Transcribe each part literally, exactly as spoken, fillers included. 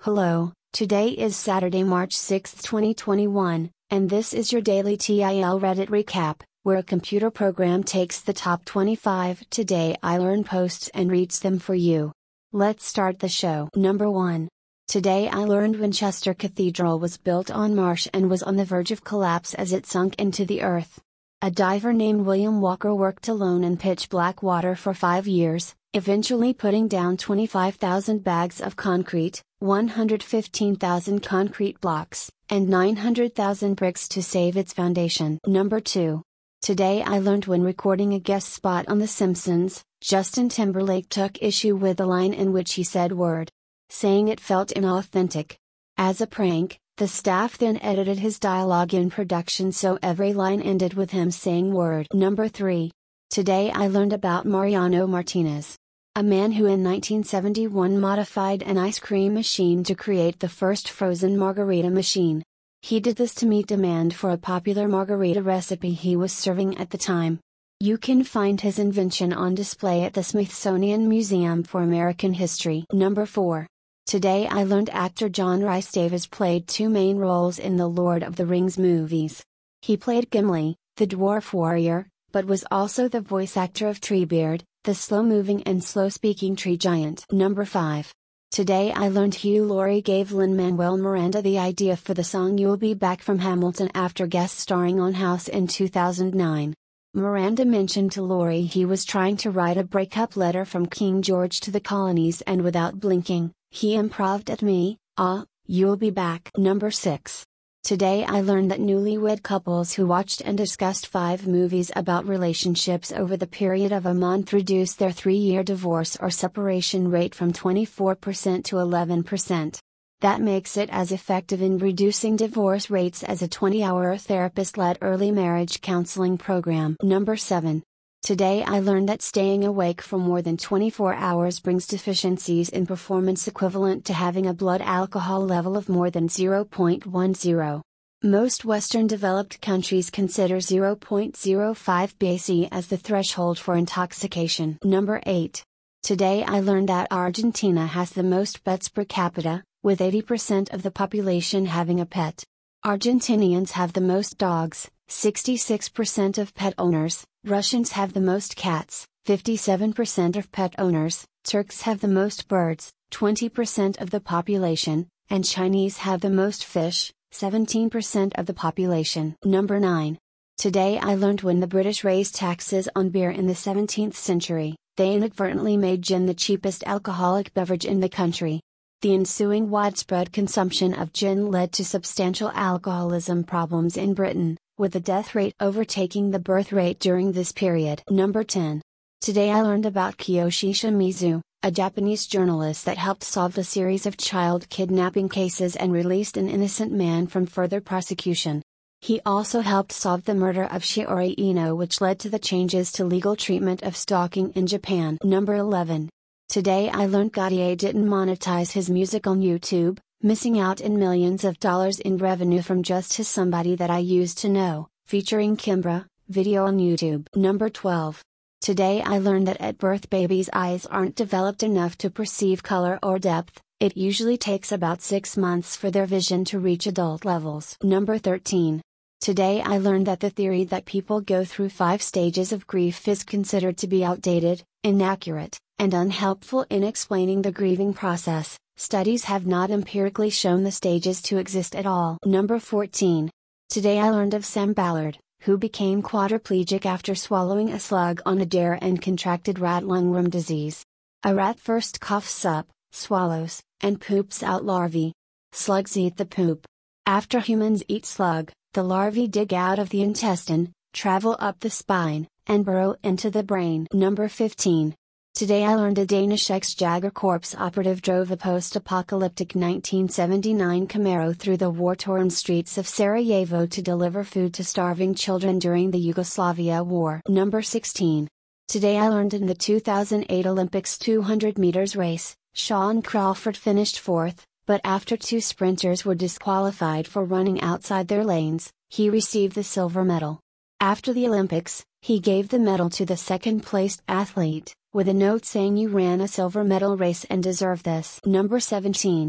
Hello, today is Saturday, March sixth, twenty twenty-one, and this is your daily T I L Reddit recap, where a computer program takes the top twenty-five Today I Learned posts and reads them for you. Let's start the show. Number one. Today I learned Winchester Cathedral was built on marsh and was on the verge of collapse as it sunk into the earth. A diver named William Walker worked alone in pitch black water for five years, eventually putting down twenty-five thousand bags of concrete, one hundred fifteen thousand concrete blocks, and nine hundred thousand bricks to save its foundation. Number two. Today I learned when recording a guest spot on The Simpsons, Justin Timberlake took issue with the line in which he said word, saying it felt inauthentic. As a prank, the staff then edited his dialogue in production so every line ended with him saying word. Number three. Today I learned about Mariano Martinez, a man who in nineteen seventy-one modified an ice cream machine to create the first frozen margarita machine. He did this to meet demand for a popular margarita recipe he was serving at the time. You can find his invention on display at the Smithsonian Museum for American History. Number four. Today I learned actor John Rhys-Davies played two main roles in the Lord of the Rings movies. He played Gimli, the dwarf warrior, but was also the voice actor of Treebeard, the slow-moving and slow-speaking tree giant. Number five. Today I learned Hugh Laurie gave Lin-Manuel Miranda the idea for the song You'll Be Back from Hamilton after guest starring on House in two thousand nine. Miranda mentioned to Laurie he was trying to write a breakup letter from King George to the colonies, and without blinking, he improved at me, ah, you'll be back. Number six. Today I learned that newlywed couples who watched and discussed five movies about relationships over the period of a month reduced their three-year divorce or separation rate from twenty-four percent to eleven percent. That makes it as effective in reducing divorce rates as a twenty-hour therapist-led early marriage counseling program. Number seven. Today I learned that staying awake for more than twenty-four hours brings deficiencies in performance equivalent to having a blood alcohol level of more than zero point one zero. Most Western developed countries consider zero point zero five B A C as the threshold for intoxication. Number eight. Today I learned that Argentina has the most pets per capita, with eighty percent of the population having a pet. Argentinians have the most dogs, sixty-six percent of pet owners, Russians have the most cats, fifty-seven percent of pet owners, Turks have the most birds, twenty percent of the population, and Chinese have the most fish, seventeen percent of the population. Number nine. Today I learned when the British raised taxes on beer in the seventeenth century, they inadvertently made gin the cheapest alcoholic beverage in the country. The ensuing widespread consumption of gin led to substantial alcoholism problems in Britain, with the death rate overtaking the birth rate during this period. Number ten. Today I learned about Kiyoshi Shimizu, a Japanese journalist that helped solve a series of child kidnapping cases and released an innocent man from further prosecution. He also helped solve the murder of Shiori Ino, which led to the changes to legal treatment of stalking in Japan. Number eleven. Today I learned Gaudier didn't monetize his music on YouTube, missing out in millions of dollars in revenue from just his Somebody That I Used to Know, featuring Kimbra, video on YouTube. Number twelve. Today I learned that at birth babies' eyes aren't developed enough to perceive color or depth, it usually takes about six months for their vision to reach adult levels. Number thirteen. Today I learned that the theory that people go through five stages of grief is considered to be outdated, inaccurate, and unhelpful in explaining the grieving process. Studies have not empirically shown the stages to exist at all. Number fourteen. Today I learned of Sam Ballard, who became quadriplegic after swallowing a slug on a dare and contracted rat lungworm disease. A rat first coughs up, swallows, and poops out larvae. Slugs eat the poop. After humans eat slug, the larvae dig out of the intestine, travel up the spine, and burrow into the brain. Number fifteen. Today I learned a Danish ex-Jager Corps operative drove a post-apocalyptic nineteen seventy-nine Camaro through the war-torn streets of Sarajevo to deliver food to starving children during the Yugoslavia War. Number sixteen. Today I learned in the two thousand eight Olympics two hundred meters race, Shawn Crawford finished fourth, but after two sprinters were disqualified for running outside their lanes, he received the silver medal. After the Olympics, he gave the medal to the second-placed athlete, with a note saying you ran a silver medal race and deserve this. Number seventeen.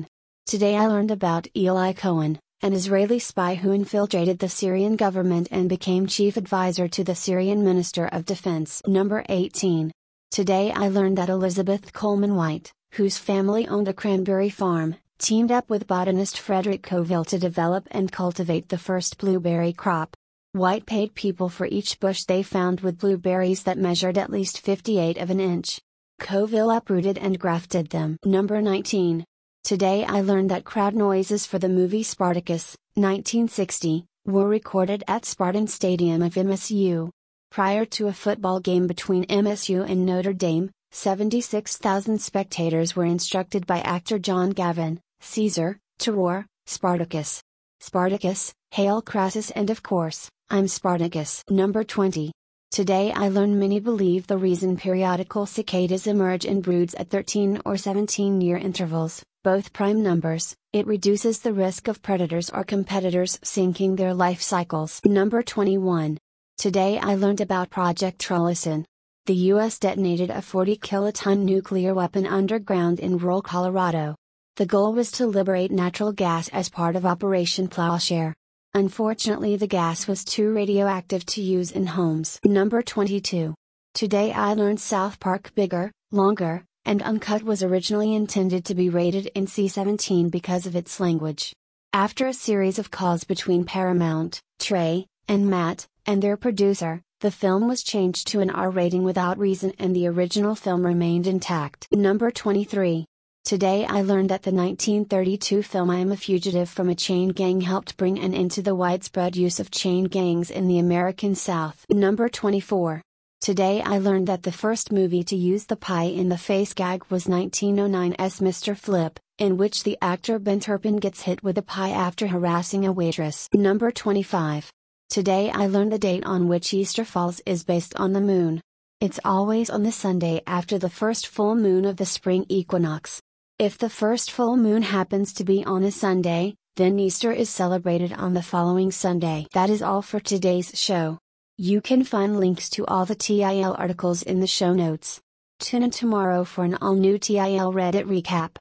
Today I learned about Eli Cohen, an Israeli spy who infiltrated the Syrian government and became chief advisor to the Syrian Minister of Defense. Number eighteen. Today I learned that Elizabeth Coleman White, whose family owned a cranberry farm, teamed up with botanist Frederick Coville to develop and cultivate the first blueberry crop. White paid people for each bush they found with blueberries that measured at least fifty-eight of an inch. Coville uprooted and grafted them. Number nineteen. Today I learned that crowd noises for the movie Spartacus, nineteen sixty, were recorded at Spartan Stadium of M S U. Prior to a football game between M S U and Notre Dame, seventy-six thousand spectators were instructed by actor John Gavin, Caesar, to roar, "Spartacus! Spartacus, hail Crassus, and of course, I'm Spartacus." Number twenty. Today I learned many believe the reason periodical cicadas emerge in broods at thirteen or seventeen year intervals, both prime numbers, it reduces the risk of predators or competitors sinking their life cycles. Number twenty-one. Today I learned about Project Trollosan. The U S detonated a forty kiloton nuclear weapon underground in rural Colorado. The goal was to liberate natural gas as part of Operation Plowshare. Unfortunately, the gas was too radioactive to use in homes. Number twenty-two. Today I learned South Park Bigger, Longer, and Uncut was originally intended to be rated N C seventeen because of its language. After a series of calls between Paramount, Trey, and Matt, and their producer, the film was changed to an R rating without reason and the original film remained intact. Number twenty-three. Today I learned that the nineteen thirty-two film I Am a Fugitive from a Chain Gang helped bring an end to the widespread use of chain gangs in the American South. Number twenty-four. Today I learned that the first movie to use the pie in the face gag was nineteen oh nine's Mister Flip, in which the actor Ben Turpin gets hit with a pie after harassing a waitress. Number twenty-five. Today I learned the date on which Easter falls is based on the moon. It's always on the Sunday after the first full moon of the spring equinox. If the first full moon happens to be on a Sunday, then Easter is celebrated on the following Sunday. That is all for today's show. You can find links to all the T I L articles in the show notes. Tune in tomorrow for an all-new T I L Reddit recap.